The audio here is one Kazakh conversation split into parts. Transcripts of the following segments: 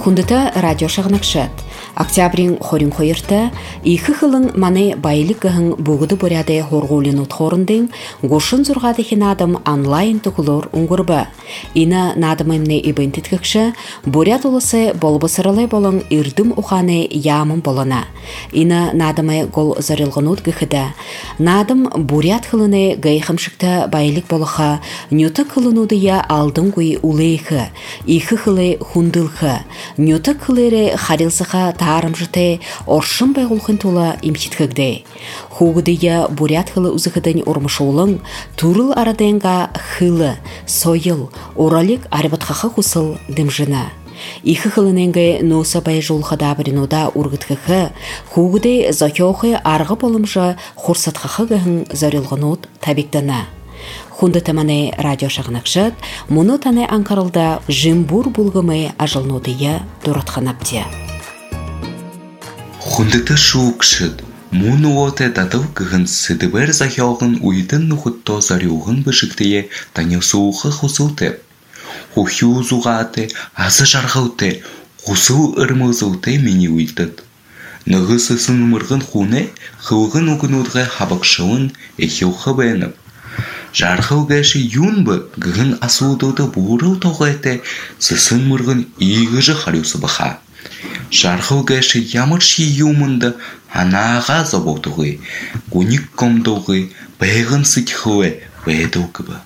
Хундыта радио шағнақшат. Октябрин хорин хойырта, иқы қылын маны байлық ғын бұғыды бұряды хорғолын ұтқорындың ғошын зұрғадығын адам онлайн тұқылыр ұңғырба. Ина надымымны ибентіткікші, бұряд олысы болбысырылы болың үрдім ұқаны ямын болына. Ина надымы гол зарылғын ұтқықыда. Надым бұряд қылыны ғайқымшықта байлық болыға, нөті қылынудыя алдың ғой улейқы, иқы қылы хундылқы, нөті қылыры харилсыға тарымжыты оршын байғылқын тола имхиткігді. Хуғыдыя бурят қылы ұзықыдың ормышуылың турыл араденға қылы, сойыл, оралик арбатқақы құсыл дымжына. Иқы қылыненгі носа бай жолқыда бірінуда ұрғытқықы, хуғыды закеоқы арғы болымжы құрсатқақы ғын зарылғынуд табиктана. Хунды таманы радио шағынақшыд, мұны таны анқарылда жымбур бұлғымы ажылнудыя дуратқанапте. Хундыты шуықшыд, мұны оты дадыл кығын сыдыбір захиоғын уйдын нұхытто зарюғын бішіктіе таны суықы құсылты. Хухю зуғаты, асы жарғауты, құсыл ұрмызылты мені уйдыд. Нұғысы сынымырғын хуны, қылғын ұғынудғы хабақшылын ехеуқы бәніп. Жарғау гәші юнбы гығын асудылды бұрыл тоғайты сысын мұрғын иғыжы қарюсы бұға. Жарғау гәші ямырши юмынды анаға заболдығы, гуник комдығы, бәйғын сытқылы бәйділгі.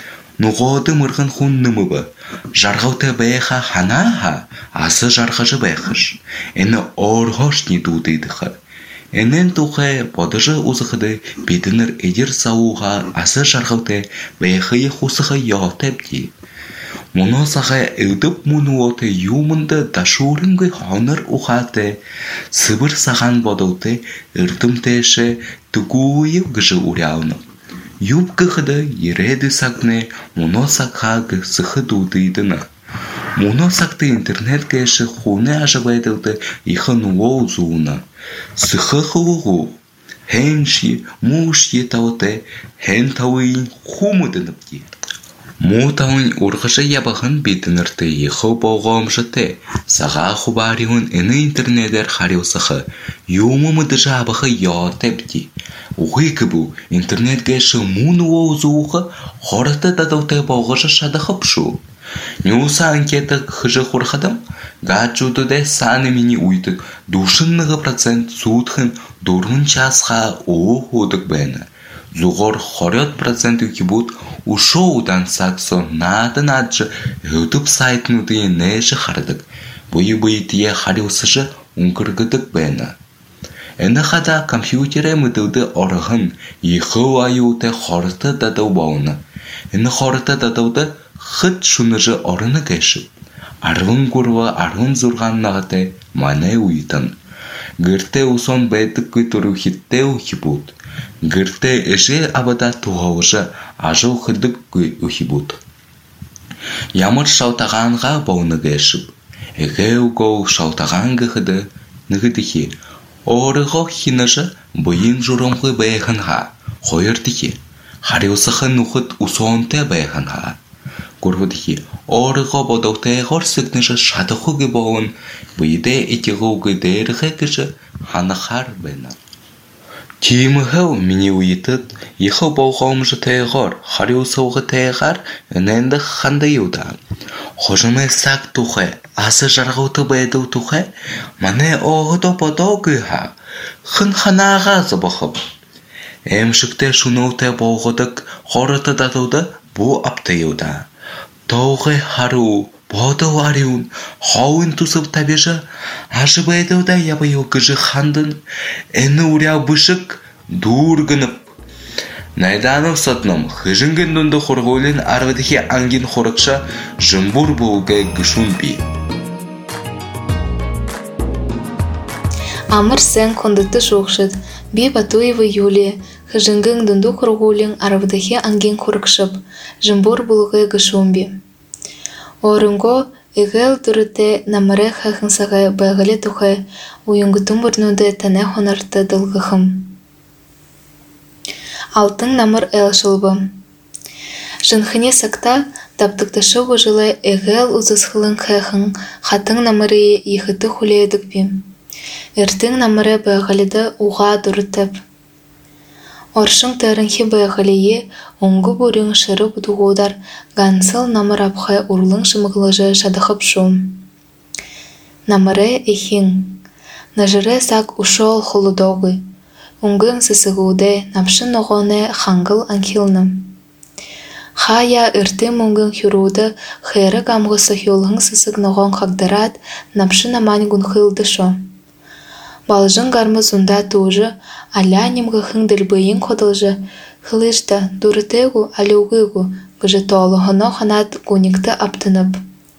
Нұғоды мұрғын хуннымы бы, жарғауты бәйға ханаға асы жарғажы бәйғыш, әні орғош не дудыдығы. Энен тухай подыжы узыхыды бедінір эдер сауға асы жарғауты бәйхые хусыға яғатәбді. Мұны сағай өдіп мұны оты юмынды дашурынғы хоныр ұқаты, сыбыр саған бодылты үрдім тәші түгуы гыжы уряуны. Юб гыхыды ереді сақны мұны саққа сықы дудыдыны. Мұны сақты интернет кәші хуны ажыбайдылды иқын уол зуына. Сықы қылығы, хәнші, мұште тауыты, хэн тауын хумыдыныпті. Му тауын ұрғышы ябағын бетінірті еқыл болғауым жыты, саға құбарыуын іні интернетер қариусықы, юмымыды жабығы яатәпті. Уғи кібу интернет кәші мұны уол зуығы қорыты дадауты болғышы шадықып шу. Нюса анкета хыжы хурхадам, гаджудыда саны мені уйдык, душыннығы процент суытхын дурғын часға оу худык бәні. Зуғыр 40% үкібуд ушоудан саксо надын аджы өтіп сайтынуды нәжі қардык. Бұй-бұй тие қариусыжы ұңғыргыдык бәні. Әні қада компьютере мұдылды орығын еқы айуыты қорыты дадау бауыны. Әні қорыты дадауды хыт шуныжы орыны кәшіп. Арвын күрва арвын зұрғаннағыты маны уйтын. Гірте усон бәйтік көтіру хитте ухибуд. Гірте әже абада туғауыжы ажыл қыдық көй ухибуд. Ямыр шаутағанға бауны кәшіп. Әге угол шаутаған ғыды нығыдығы. Орығы хиныжы бұйын жұрымғы бәйхінға. Қойырдығы. Хариусықын ұқыт усонты бәйхінға. Көрвдігі, орығы бодауғтайғыр сігніші шадықығы болын, бұйды етіғуғы дәріғі кіші ханықар бәні. Кейіміғау мені ұйытыд, еқі болғауымжы тайғыр, хариусауғы тайғар, үнәнді қанды еуді. Қожымай сақ тұқы, асы жарғауты бәйді тұқы, маны оғыды бодауғы ға, қын ханаға зыбықып. Әмшікті шунауты болғыдық, қорыты дадуды бұ апты еуді. Тоғы хару, боды вариун, хауын тусып табежі, ажыбайдыуда ябайыл кыжы хандын, әні уря бышық, дұргынып. Найданып сатным, хыжынген дүнді қорғолен арвадығы ангин қорықша жымбур болғай гүшун бі. Амыр сән қондыты шоқшыд, бі Батуевы Юлия, хыжынген дүнді қорғолен арвадығы ангин қорықшып, жымбур болғай гүшун бі. Орынго егел дүріте намыры хақынсағы байғылы тұқы ойынгытын бұрнуды тәне хонарты дылғықым. Алтын намыр әл жылбы. Жынхыне сақта Таптыктышы жылы эгел узысхылын хэхын хатын намыры ихыты хуледік бі. Эртің намыры бәғалиді уға дұрытып. Оршың тәрінхи бәғалие оңғы бүрің шыры бұдығудар ғансыл намыр апхай урлың шымығылыжы шадықып шум. Намыры эхин. Нажыры сак ушол холодогы. Оңгың сысығуды напшын оғыны хаңғыл анхилны. Хая ыртым оңгың хюруды хэры гамғысы хюлғың сысық ноғын қағдарат напшын аман гүнхылды шо. Балжың гармыз унда тужы, аля немгіхің ділбейін қодылжы, хылышта дұрытегу алюгыгу гыжы толығыно ханат гуникті аптынып.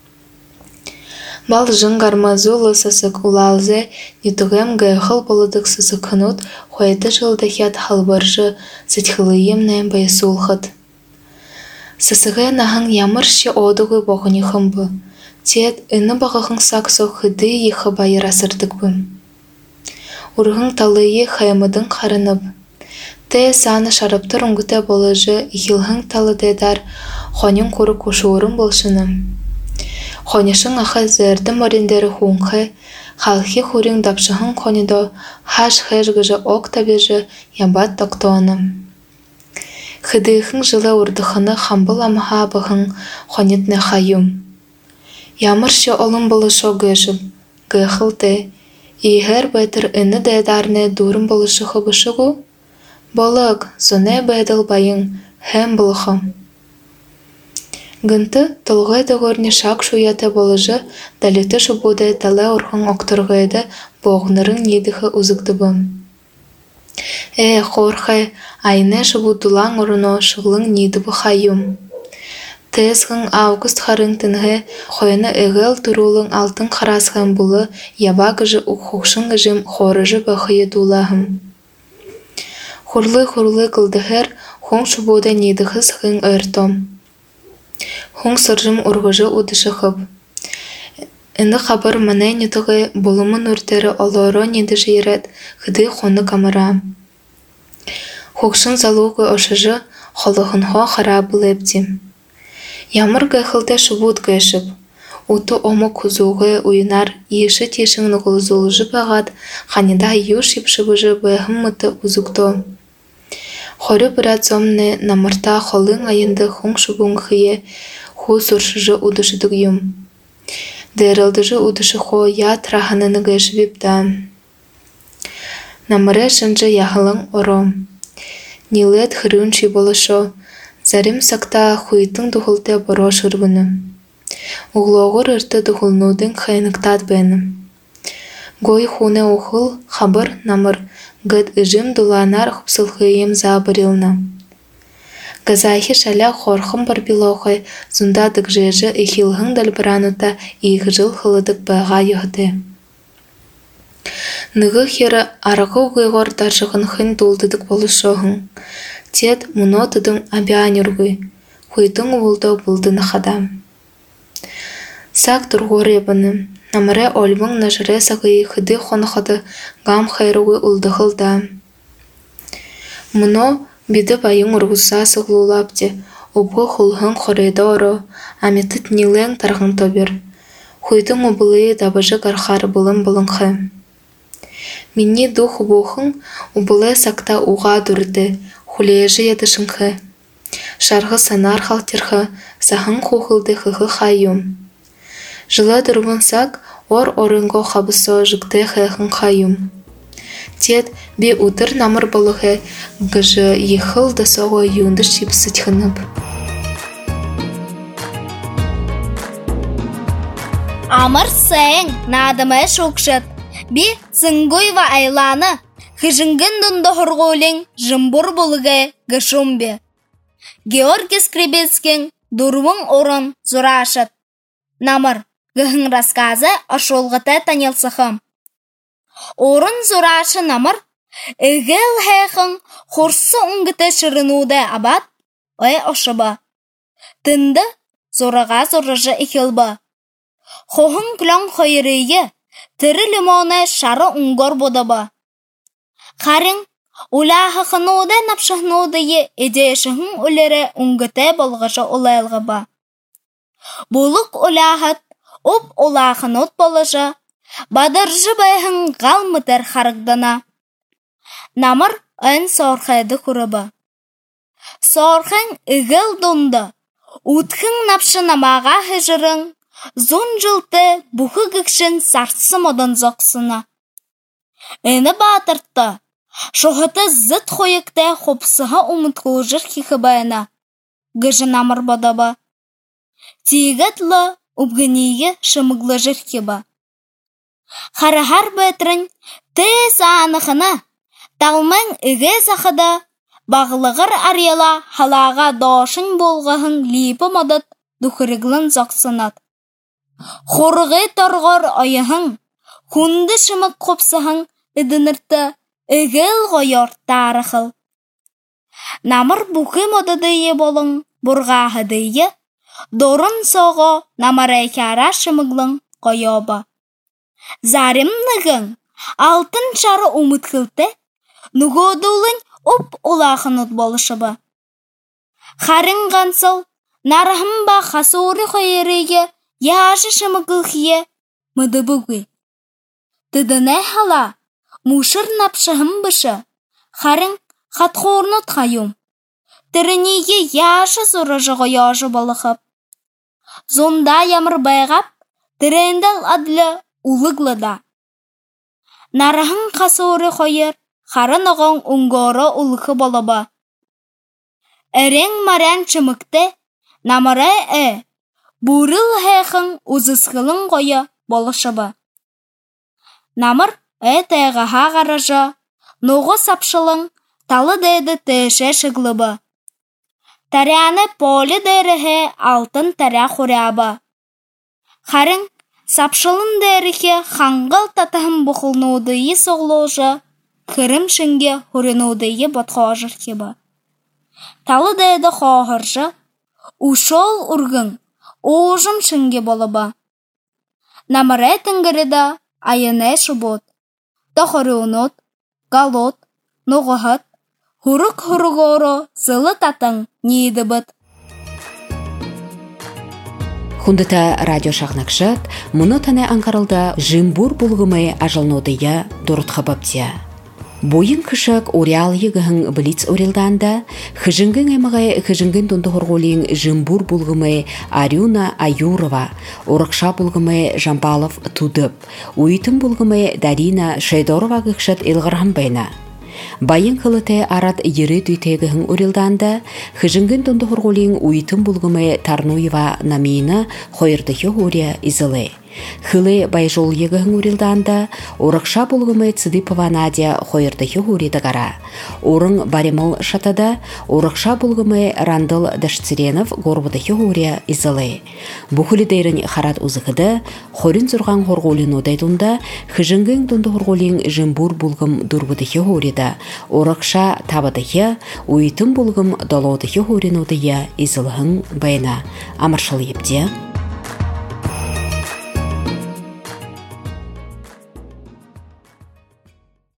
Балжың гармазулы сысық улалзе нетуғым гайхыл болыдық сысық хынут хуайты жылдахят халбаржы сетхылыем näm байсулхыт. Сысығы нахың ямыршы одығы боғыны хымбы. Тет үні бағығың сақсы хыды ехы байыр асырдық бі. Урғың талыйы хаймыдың қарынып. Тэ саны шарыптыр ұңгыта болыжы ихилғың талы дедар хонын көрі көшуырын болшыны. Хонышың ақы зәрді морендері хуңқы, халқи хурин дапшығың хонидо хаш-хэш гыжы ок табежы ябат тоқтуаны. Хыдыхың жылы урдыхыны хамбыл амыға бұғың хонетні хайым. Ямыршы олым болышо гыжып, гыхылты, ийгер бәтір үні дәдарны дұрым болышы хыбышығу? Болық, соне бәділ байың, хэм бұлықым. Гынты тұлғай дұғырны шак шуяты болыжы дәлеті шубуды талы орхың оқтырғайды боғнырың едіхі ұзықтыбым. Хорхай, айне шыбу дулаң ұрыно шығылың нидыбы хайым. Тезғың август харың тінгі хойны әғыл тұрулың алтын қарасғын бұлы яба гыжы ұққықшың гыжым хорыжы бақыйы дулағым. Хурлы қылдығыр хуң шыбуды нидіғі сығын өртом. Хуң сыржым ұрғыжы ұдышықып. Інді қабыр мәне нетіғі болымын үртері олоро неді жейрет хыды хоны камыра. Хукшын залуғы ошыжы холығын хо қара бұлепті. Ямыр гайхылды шыбуд гайшып. Уты омы кузуғы уйнар еші тешің нұғылызулыжы бағад қанида юш епшыбыжы бәғым мұты ұзуқто. Хоры бірат зомны намырта холың айынды хуң шыбуң хые ху сұршыжы ұдышыдық юм. Дәрілдіжі ұдышы хо я траханыны гайшы бепта. Намыры шынжы яғылың оро. Нилет хырынши болышо. Зарим сакта хуйтың дұғылты боро шырбыны. Углоғыр ұрты дұғылнудың хайнықтат бәні. Гой хуне ұғыл хабыр намыр гыд үжім дұланар құпсылғыйым забырылна. Газайхи шаля хорхым бар билоғай зұндадық жежі ихилғың дәлбіранута иғжыл хылыдық баға юхды. Нығы хері арғы ұғығыр даржығын хын дұлдыдық болышоғын. Тет мұнотыдың абианергі, хуйтың ұлды бұлдыны қадам. Сак тұрғыр ебіні, намыры олбың нажыры сағый хыды қонықыды ғам хайрығы ұлдығылда. Мұно биді байың ұрғыса сығылулапте, ұбғы құлғын қорейді оры, аметіт нилен тарғын тобер. Хуйтың ұбылы дабыжы қарқары бұлын-бұлынғы. Минни дух бұғын ұбылы сақта уға дұрды, хулежі едішіңгі. Шарғы санар қалтырғы, сағын қоғылды қығы қайым. Жылы дұрғын сақ, ор-орынғы қабысо жүкті қайқын қайым. Тет бе ұтыр намыр болығы ғыжы ехыл дасоғы юнды шипсы тхынып. Амыр сәң надымы шоқшыт. Би цыңгой ва айланы, хыжынгын дұнды хұрғолың жымбұр болығы ғышымбе. Георгий Скрипецкин дұрвың орын зұрашыт. Намыр ғығын рассказы ашолғыты танылсықым. Орын зұрашы намыр, үгіл хэхын хорсы ұңгыты шырынуды абад, ой ошыбы. Тынды зораға зұрыжы ихилбы. Хоғын күлін қойырыйы, тірі лимоны шары ұңғыр бодабы. Қарың, улағы қынуды напшығынуды едешігін үлері ұңгыты болғышы олайлғыбы. Булық олағыт, оп олағын от болыжы, бадыржы байхын ғалмытыр харықдана. Намыр өн сорхайды құрыбы. Сорхын үгіл донды, утхын напшы намаға хыжырың, зон жылты бұхы гікшін сартсы модан зоқсына. Әні батыртты, шоғыты зыт қойықта қопсыға ұмытқылжыр кекі байына. Гыжы намыр бадабы. Тегітлі ұбгінеге шымыглы жыр кебі. Қарахар бәтірін тез анықыны, талмын үге зақыды, бағылығыр арияла халаға дошын болғығын лейпі мадат дүхіріглін зоқсынат. Қорығы торғыр ойығын, хүнді шымық қопсығын үдінірті үгіл ғойор тарықыл. Намыр бұқы модадыйы болың бұрғағыдыйы, дорын соғы намарайкара шымыглың қойобы. Зарымнығың алтын шары ұмытқылты, нүгодулың оп олақынут болышыбы. Харың ғансыл, нарығым ба қасуыры қойырыйы, яшы шымыгылхие мыды бүгі. Тыдыны хала, мушыр напшығым бұшы, харың қатқорнут қайым. Тірінеге яшы сұрыжы ғойажы балықып. Зонда ямыр байғап, тіренділ адлы улыглыда. Нарығын қасуыры қойыр, харын оғын ұңғоры улықы болыбы. Әрен маран чымықты, намыры Бурыл хэхын узысқылын қойы болышыбы. Намыр тәғіға ғарыжы, ноғы сапшылың талы дәді тәші шыглыбы. Таряны полі дәріхе алтын таря құрябы. Харың сапшылын дәріхе қаңғыл татығын бұқылнудыйы соғлужы, кірім шынге хүрінудыйы бұтқожыр кебі. Талы дәді қоғыржы, ұшол үргін оғым шынге болыбы. Намыры тінгіріді айыны шубут. Тоқыры ұнут, галут, ноғығыт, хұрық-хұрығоры зылы татын нейді бұд. Хундыта радио шағнақшат, мұны тәне аңқарылда жымбур бұлғымы ажылнудыя дұрытқабаптия. Бойын кышак орял егіғын біліц орелданда, хыжынгын әміғай хыжынгын тонды хорғолин жымбур бұлғымы Арюна Аюрова, орықша бұлғымы Жамбалов Тудып, уйтын бұлғымы Дарина Шайдорова ғықшат елғырған байна. Байын қылыты арат ері дүйтегіғын орелданда, хыжынгын тонды хорғолин уйтын бұлғымы Тарнуева Намина қойырдығы ория изылы. Хылы байжол егіғын урилданда, орықша болғымы Цыдыпова Надя қойырдығы уриді ғара. Орың баремыл шатада, орықша болғымы Рандыл Дашциренов ғорбыдығы урия изылы. Бұхылы дейрін харат ұзықыды, қорын зұрған ғорғолын одайдында, хыжынгын дұнды ғорғолын жымбур болғым дұрбыдығы уриді, орықша табыдығы, уйтын болғым долодығы урин одайы изылығын байына. Амаршалы епте.